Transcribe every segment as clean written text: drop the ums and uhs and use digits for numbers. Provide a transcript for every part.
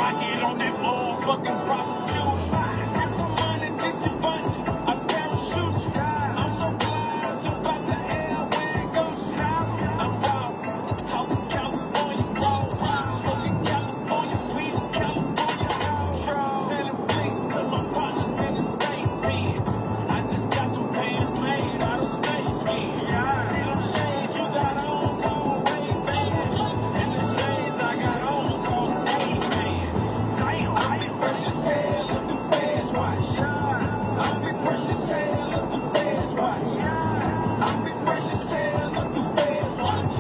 I hit on that motherfucking prostitute. Get some money, get your bunch. I parachute. I'm so fly, jump out the air where it goes. I'm raw, talking California raw. Smoking California weed, California raw. Selling flicks to my partners in the state pen. I just got some pants made out of snake skin. See them shades you got on, call Ray-Ban. And the shades I got on, call A-Man. I be fresh as hell if the feds watch. I be fresh as hell if the feds watch. I be fresh as hell if the feds watch.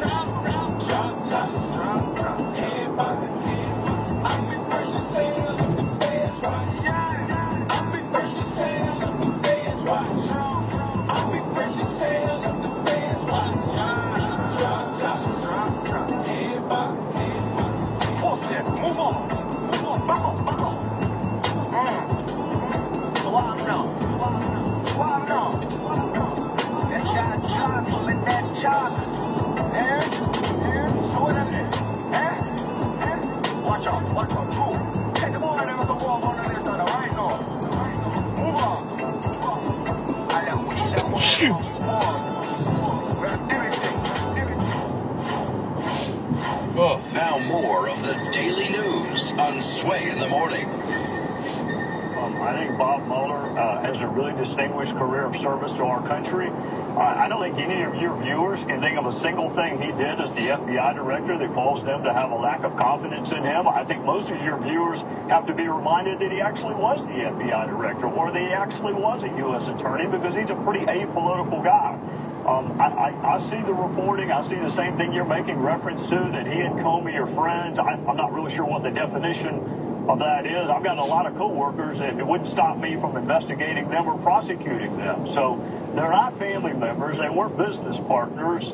Drop, head by head. I be fresh as hell if the feds watch. I be fresh as hell if the feds watch. I be fresh as hell if the feds watch. Drop, head by head. Bullshit, move on. Back on. So I know. That shot, pulling that shot. So what is it? Watch out. Move. Take the ball and never go off on the left side, right now. Move on. I got weed that Now more of the daily news on Sway in the Morning. I think Bob Mueller has a really distinguished career of service to our country. I don't think any of your viewers can think of a single thing he did as the FBI director that caused them to have a lack of confidence in him. I think most of your viewers have to be reminded that he actually was the FBI director or that he actually was a U.S. attorney, because he's a pretty apolitical guy. I see the reporting. I see the same thing you're making reference to, that he and Comey are friends. I'm not really sure what the definition of that is. I've got a lot of coworkers that it wouldn't stop me from investigating them or prosecuting them. So they're not family members. They weren't business partners.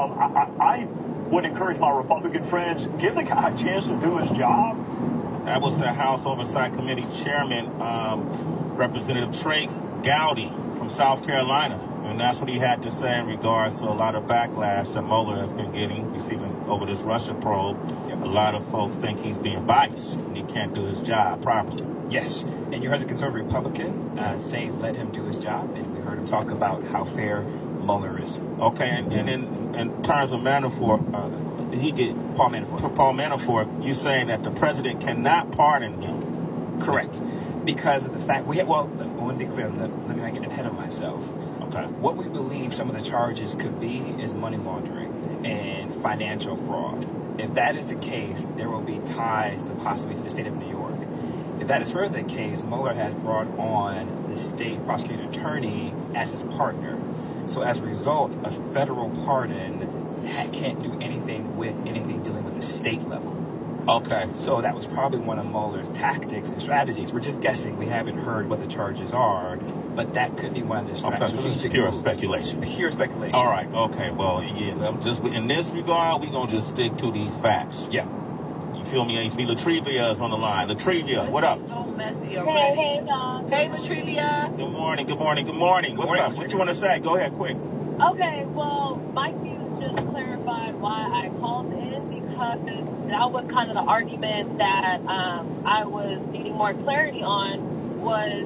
I would encourage my Republican friends, give the guy a chance to do his job. That was the House Oversight Committee Chairman, Representative Trey Gowdy from South Carolina. And that's what he had to say in regards to a lot of backlash that Mueller has been receiving over this Russia probe. A lot of folks think he's being biased and he can't do his job properly. Yes, and you heard the conservative Republican say let him do his job, and we heard him talk about how fair Mueller is. Okay, and in terms of Manafort, Paul Manafort, you're saying that the president cannot pardon him? Correct, because of the fact let me be clear. Let me not get ahead of myself. Okay. What we believe some of the charges could be is money laundering and financial fraud. If that is the case, there will be ties to possibly the state of New York. If that is further the case, Mueller has brought on the state prosecuting attorney as his partner. So as a result, a federal pardon can't do anything with anything dealing with the state level. Okay. So that was probably one of Mueller's tactics and strategies. We're just guessing. We haven't heard what the charges are, but that could be one of the strategies. Okay, so this is pure speculation. Pure speculation. All right. Okay. Well, yeah. I'm just in this regard, we're gonna just stick to these facts. Yeah. You feel me? HB Latrivia is on the line. Latrivia, what up? So messy already. Hey, Latrivia. Good morning. What's up? What you want to say? Go ahead, quick. Okay. Well, my views just clarified why I called in, because that was kind of the argument that I was needing more clarity on, was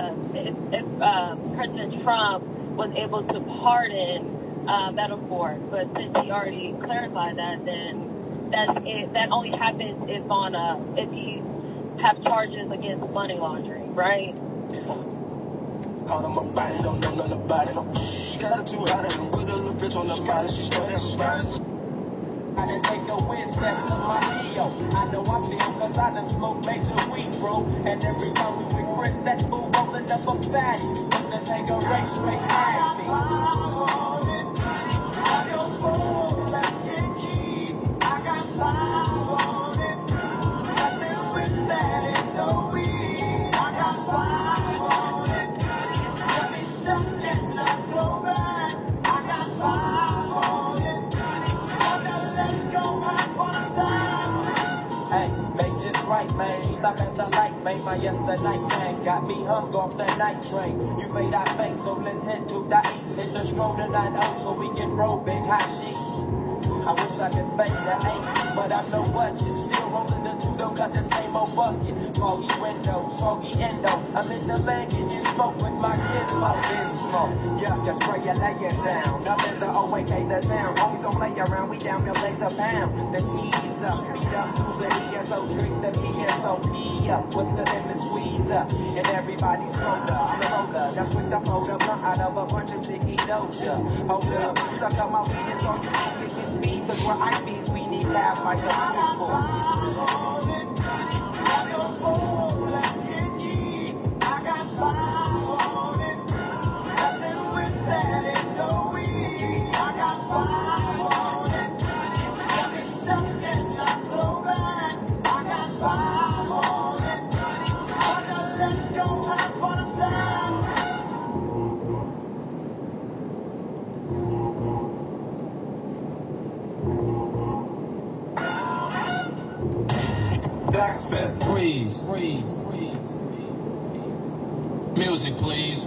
if President Trump was able to pardon Manafort. But since he already clarified that, then that only happens if he have charges against money laundering, right? All of my body, don't know nothing about it. She got it too hot and with a little bitch on the body. She know that's right. I done take a whiz test to my Neo. I know I feel cause I done smoke major weed, bro. And every time we with Chris, that fool rolling up a fatty. Put the take a race straight at me. I got five on it. I said with that and no weed. I got five on it. Got me stuck and not so bad. I got five on it. Let's go right on the side. Hey, make this right, man. Stop at the light, man. My yesterday man got me hung off the night train. You made our face, so let's head to the east. Hit the stroll tonight, so we can roll big hot sheets. I wish I could fake the 8, but I know what, it's still rolling the two, don't got the same old bucket. Foggy window, soggy endo. I'm in the lane, getting smoke with my kid low. In smoke, yeah, just spray you, lay it down. I'm in the OAK, the town. Homies don't play around, we down, your legs a pound. The ease up, speed up to the ESO, drink the PSOP up. With the lemon squeeze up, and everybody's pumped up. I'm a roller, that's quick to hold up, out of a bunch of sticky doja. Hold up, suck up my weed, it's all you can get beat. Cause we're IBs, we need half like a fistful. Backspin. Freeze. Music, please.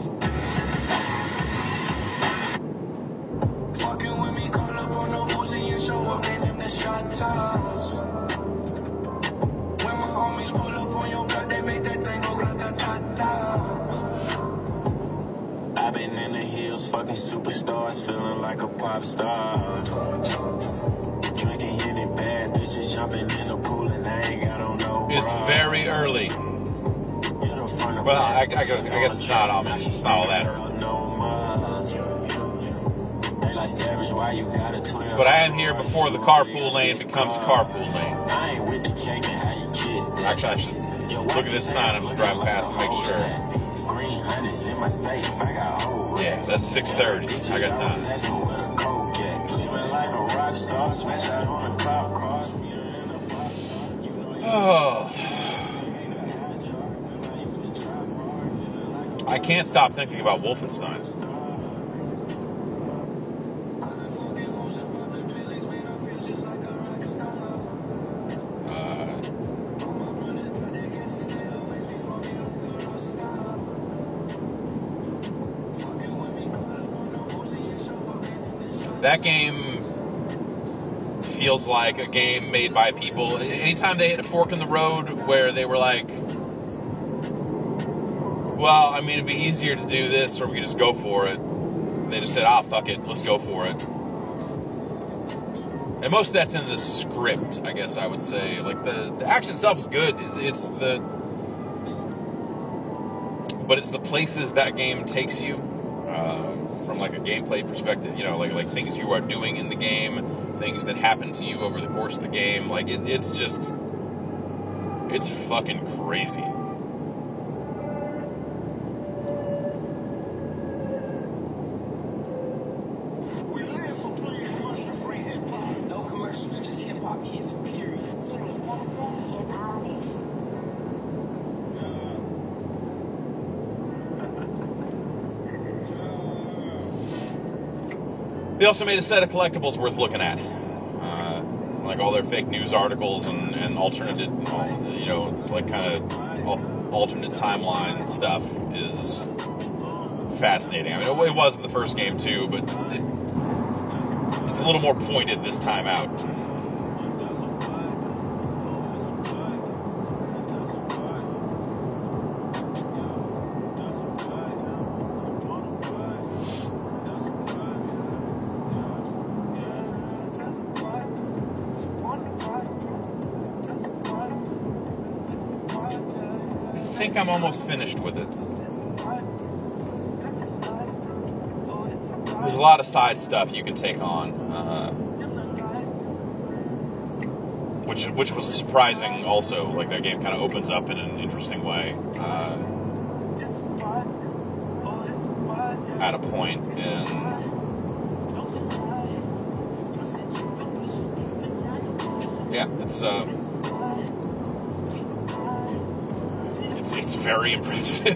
Fucking with me, call up on no Uzi and show up in them the shot toss. When my homies pull up on your block, they make that thing go grata-ta-ta. I've been in the hills, fucking superstars, feeling like a pop star. Drinking, hitting bad bitches, jumping in the pool, and I ain't got on no bra. It's very early. Well, I guess it's not all that early. But I am here before the carpool lane becomes carpool lane. Actually, I should look at this sign. I'm just driving past and make sure. Yeah, that's 6:30. I got time. Oh. I can't stop thinking about Wolfenstein. That game feels like a game made by people. Anytime they hit a fork in the road where they were like, well, I mean, it'd be easier to do this or we could just go for it. They just said, fuck it, let's go for it. And most of that's in the script, I guess I would say. Like, the action itself is good. But it's the places that game takes you. From like a gameplay perspective, you know, like things you are doing in the game, things that happen to you over the course of the game. Like it's fucking crazy. We live for playing commercial-free hip-hop. No commercials, just hip-hop hits, period. They also made a set of collectibles worth looking at. Like all their fake news articles and alternate, you know, like kind of alternate timeline stuff is fascinating. I mean, it was in the first game too, but it's a little more pointed this time out. I think I'm almost finished with it. There's a lot of side stuff you can take on, which was surprising also. Like, that game kind of opens up in an interesting way at a point, and yeah, it's very impressive.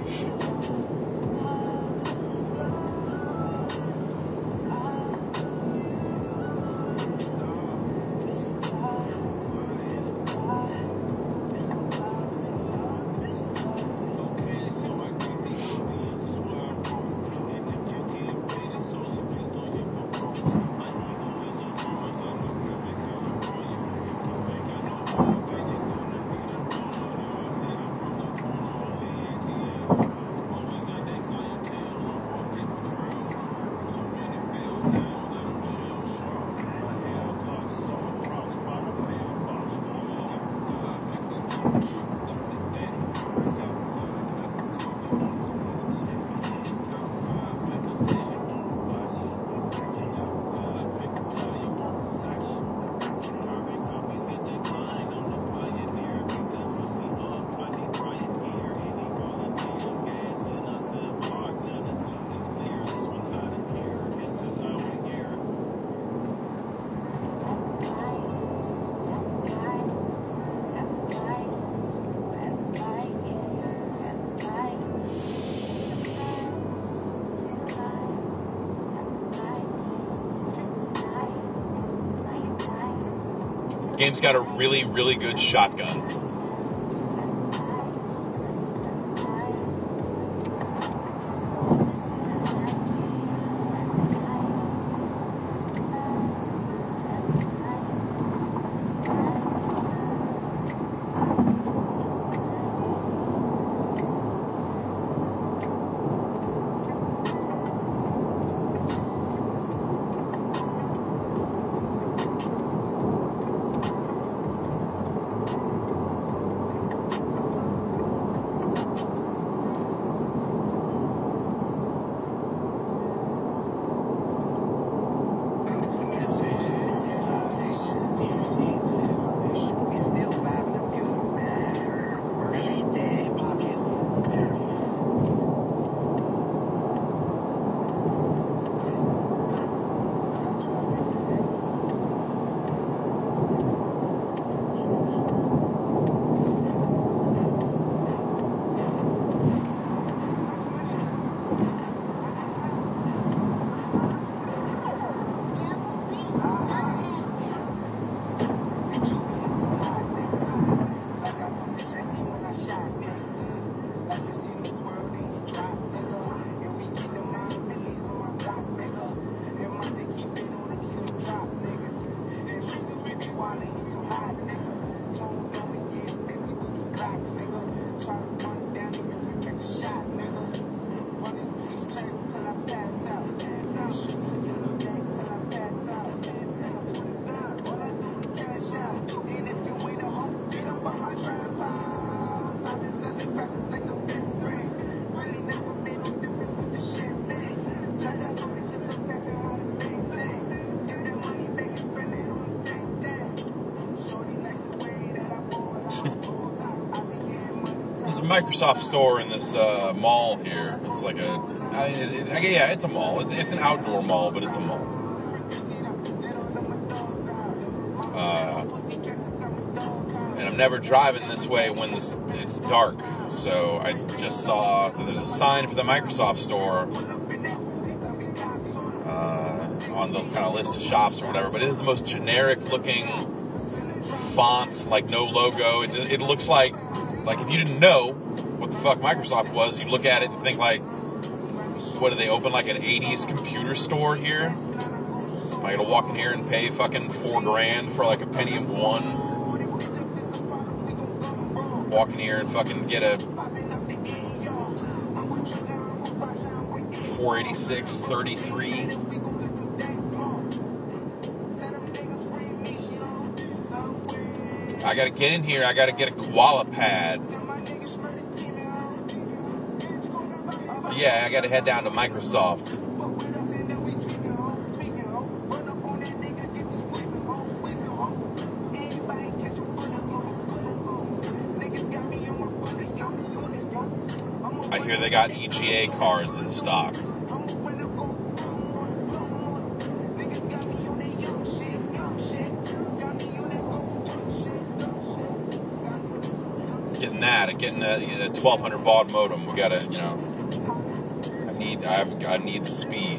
Game's got a really, really good shotgun. Microsoft store in this mall here. It's like it's a mall. It's an outdoor mall, but it's a mall. And I'm never driving this way when it's dark. So I just saw that there's a sign for the Microsoft store on the kind of list of shops or whatever. But it is the most generic looking font, like no logo. It looks like if you didn't know what the fuck Microsoft was, you'd look at it and think like, what, do they open like an 80s computer store here? Am I gonna walk in here and pay fucking $4,000 for like a Pentium 1? Walk in here and fucking get a 486 33. I gotta get in here, I gotta get a koala pad. Yeah, I gotta head down to Microsoft. I hear they got EGA cards in stock. Getting a 1200 baud modem. We gotta, I need the speed.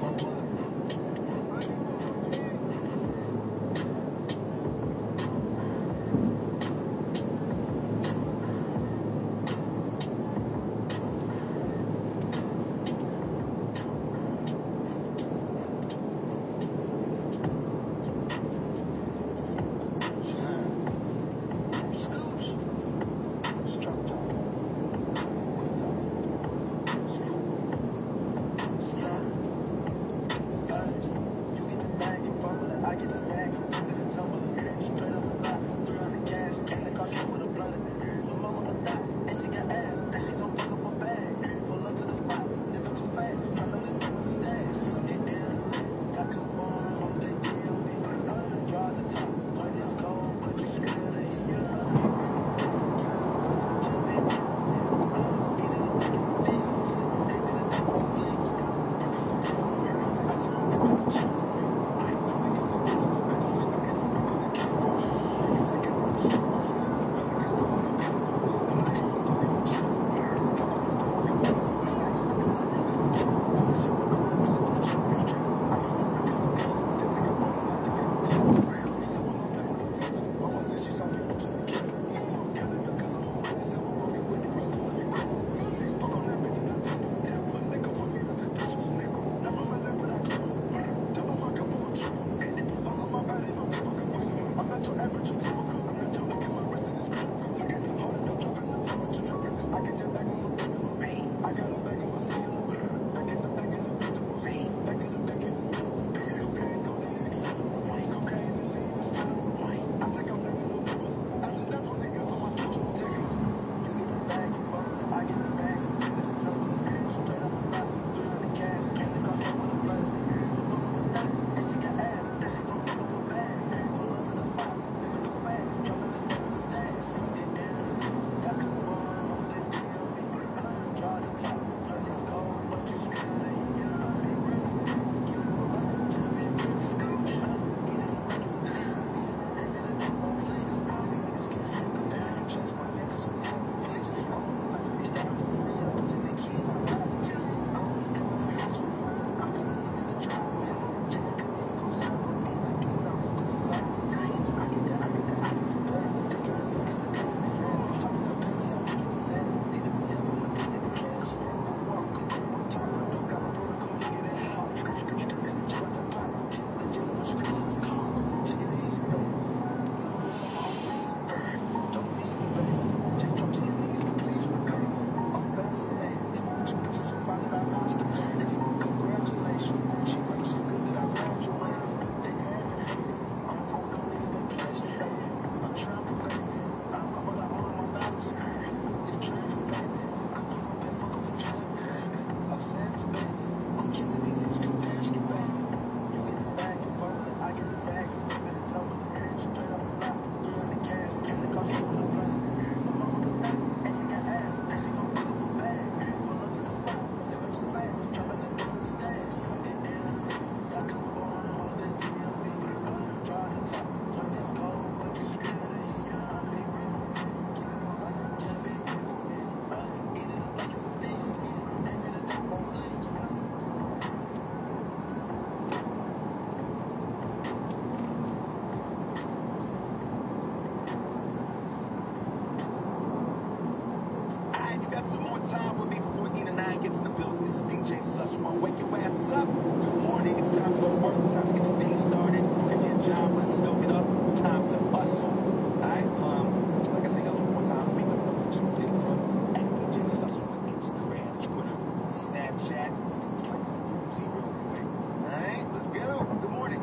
This is DJ Sussman. Wake your ass up. Good morning. It's time to go to work. It's time to get your day started. If your job, let's stoke it up. It's time to hustle. Alright, like I said, a little more time. We let me know what you think from at DJ Sussman, Instagram, Twitter, Snapchat. Let's play some Uzi real quick. Alright, let's go. Good morning.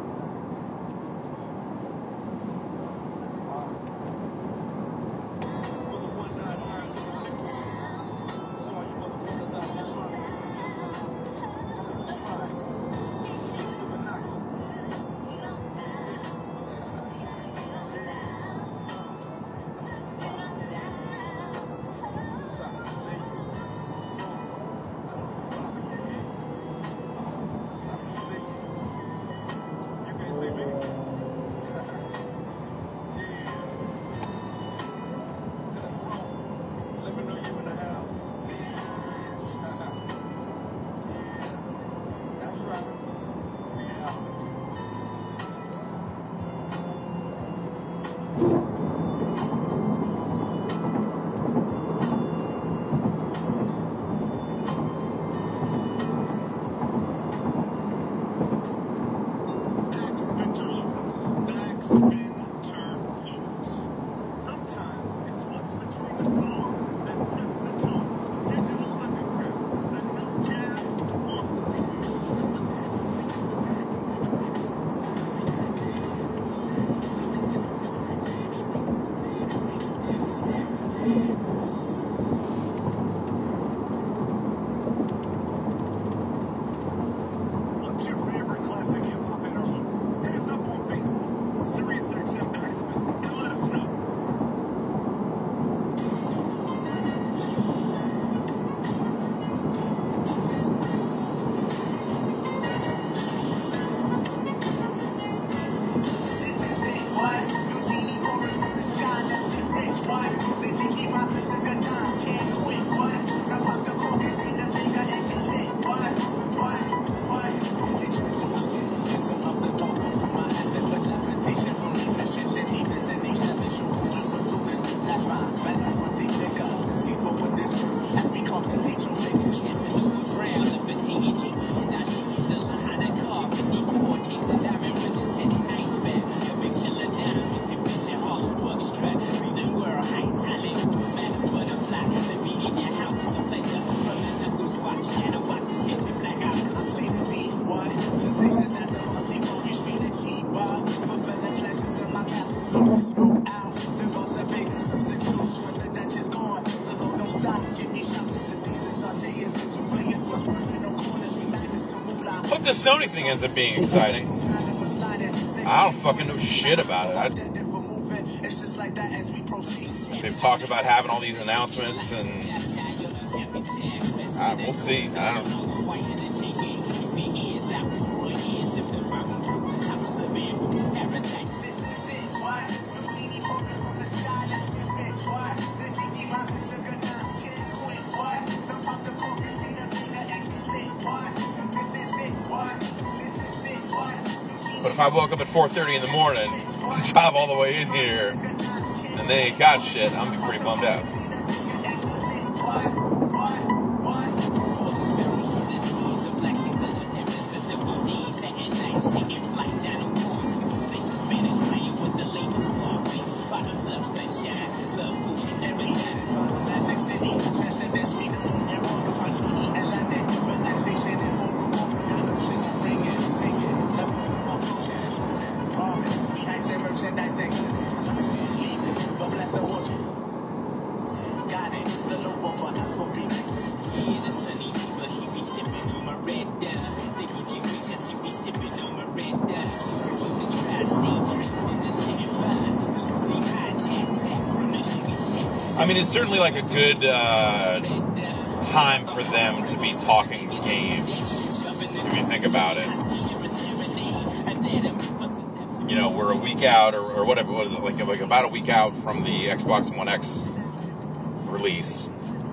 Hope the Sony thing ends up being exciting. I don't fucking know shit about it. They've talked about having all these announcements, and we'll see. I don't know. But if I woke up at 4:30 in the morning to drive all the way in here and they ain't got shit, I'm gonna be pretty bummed out. I mean, it's certainly like a good time for them to be talking games, if you think about it. You know, we're a week out, or whatever, like about a week out from the Xbox One X release.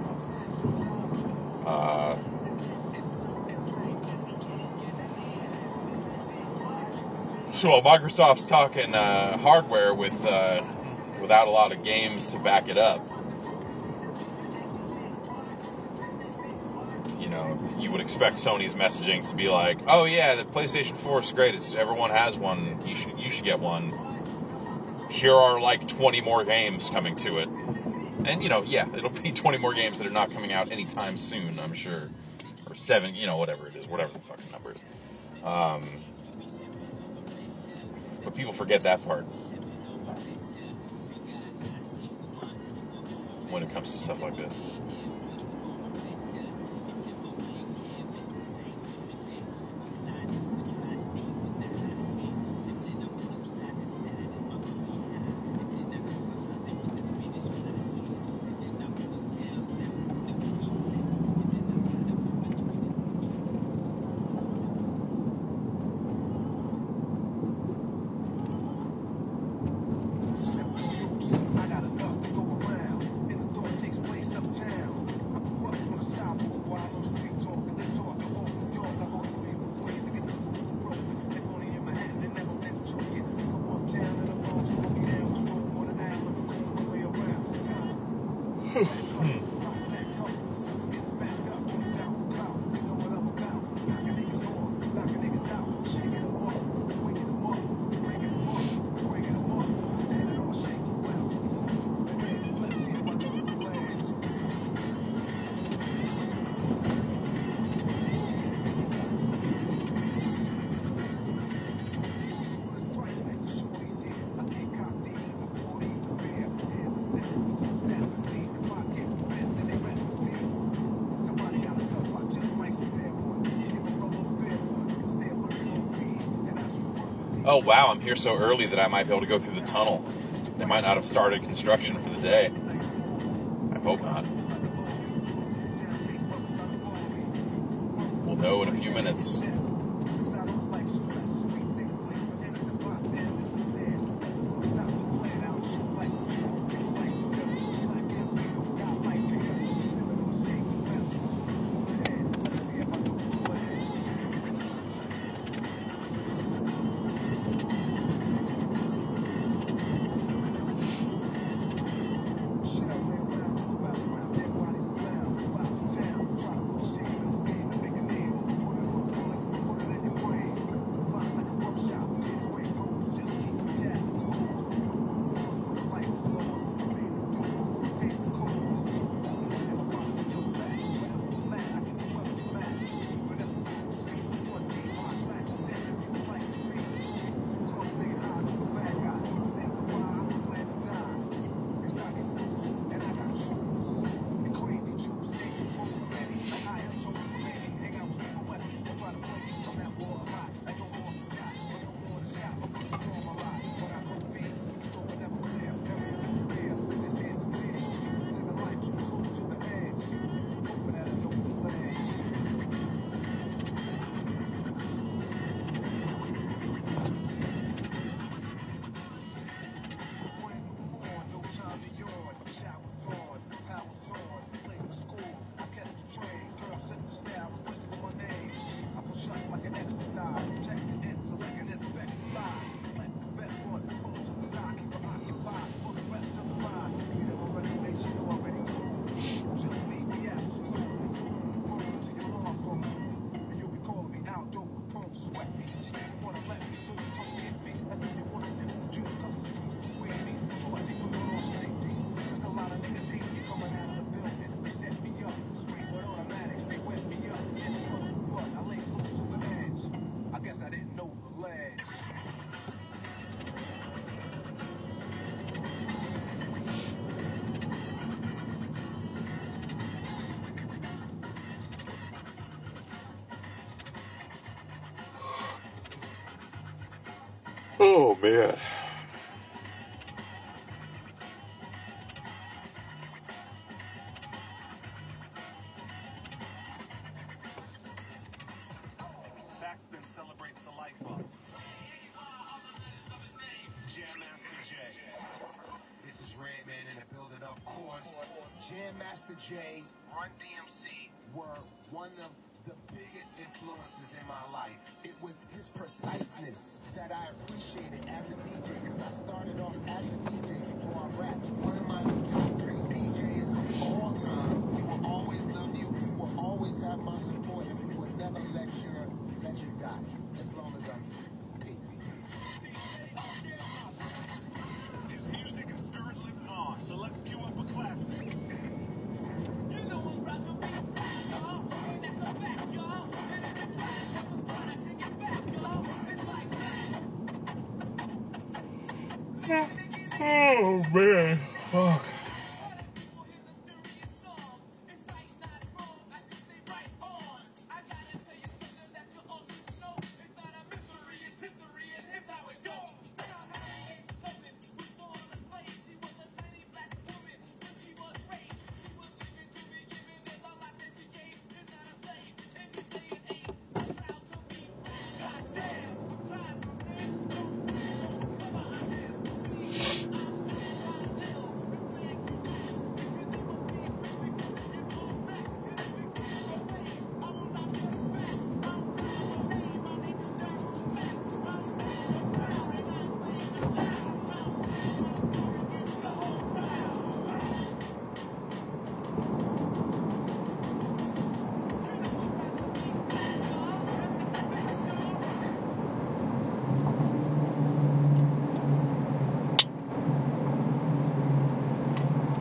So Microsoft's talking hardware without a lot of games to back it up. You know, you would expect Sony's messaging to be like, oh yeah, the PlayStation 4 is great. Everyone has one. You should get one. Here are like 20 more games coming to it. And, yeah, it'll be 20 more games that are not coming out anytime soon, I'm sure. Or 7, whatever it is, whatever the fucking number is. But people forget that part when it comes to stuff like this. Oh, wow, I'm here so early that I might be able to go through the tunnel. They might not have started construction for the day. I hope not. We'll know in a few minutes. Oh, man. Backspin celebrates the life of Jam Master J. This is Redman in the building, of course. Jam Master J, Run DMC were one of the biggest influences in my life. It was his preciseness that I appreciated as a DJ, because I started off as a DJ before I rapped. One of my top 3 DJs of all time. He will always love you. He will always have my support.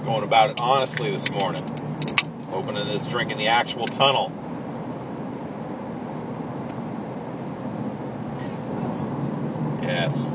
going about it honestly this morning. Opening this drink in the actual tunnel. Yes.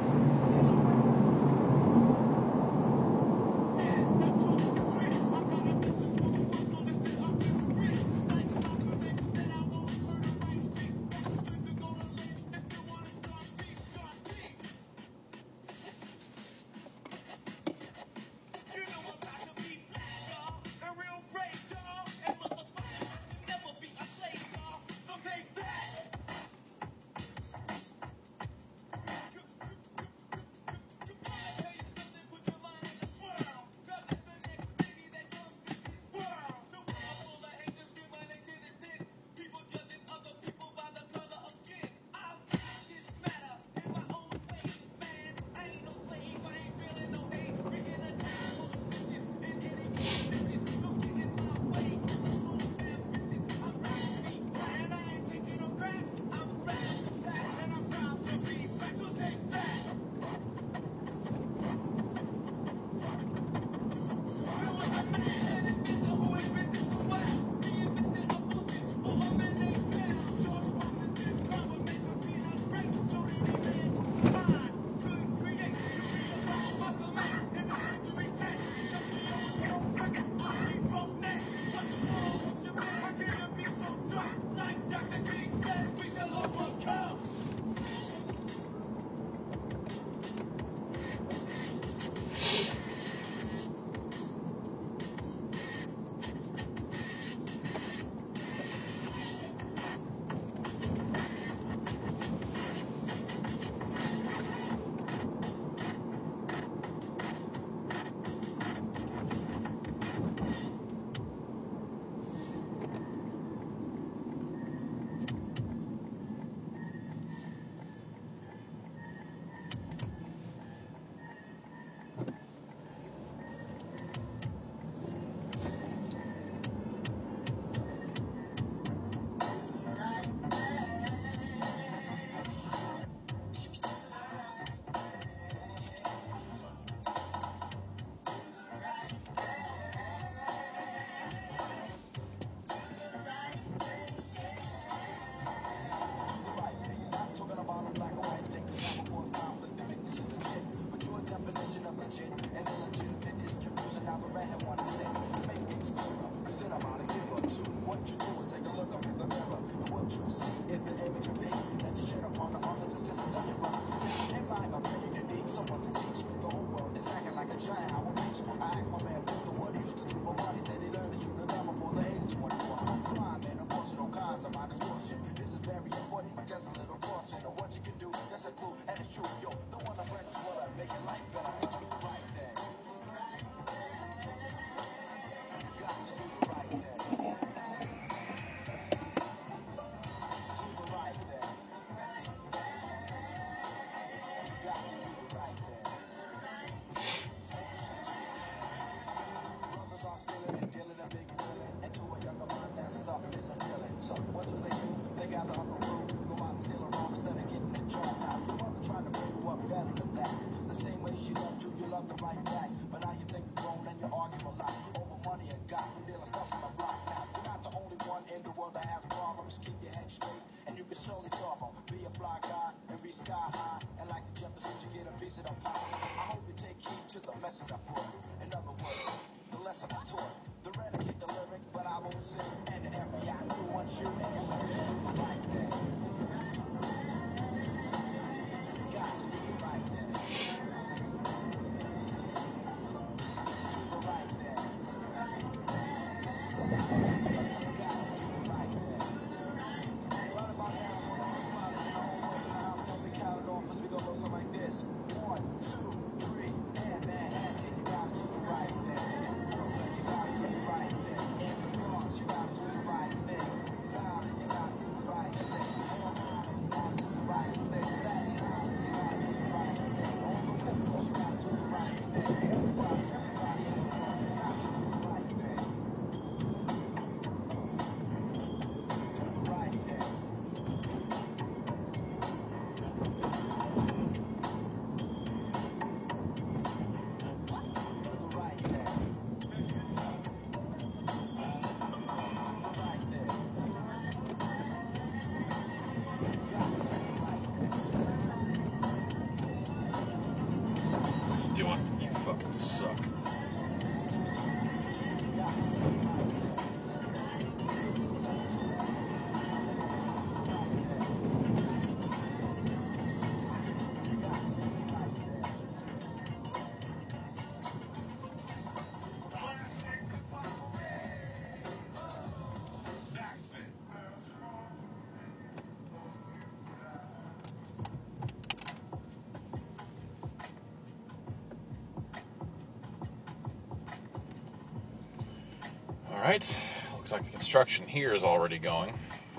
Alright, looks like the construction here is already going.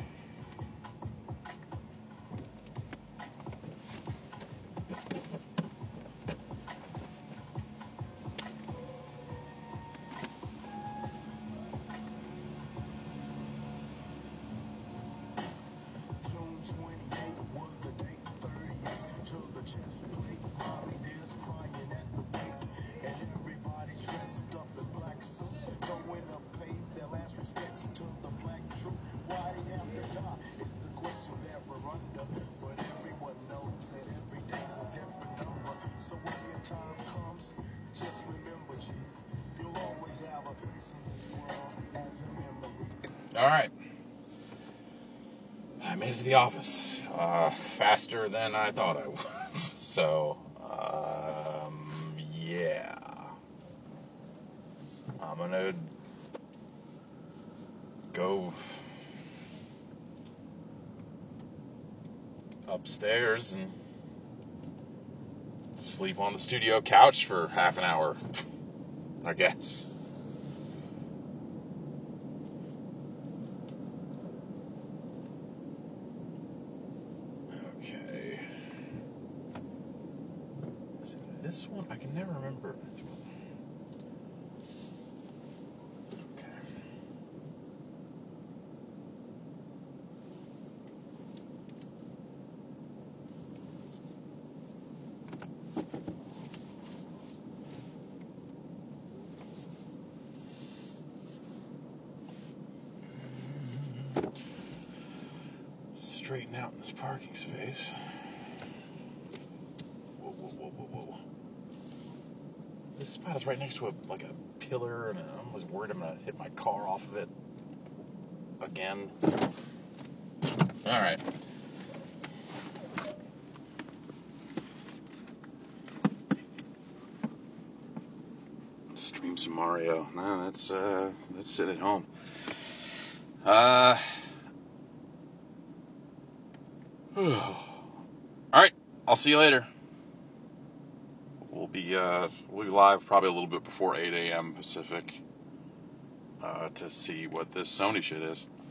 Alright. I made it to the office. Faster than I thought I would. So, yeah. I'm gonna go upstairs and sleep on the studio couch for half an hour, I guess. Okay. Is it this one? I can never remember. Okay. Straighten out in this parking space. Whoa, whoa, whoa, whoa, whoa. This spot is right next to a pillar, and I'm always worried I'm gonna hit my car off of it again. All right. Stream some Mario. No, that's sit at home. Alright, I'll see you later. We'll be live probably a little bit before 8 a.m. Pacific to see what this Sony shit is.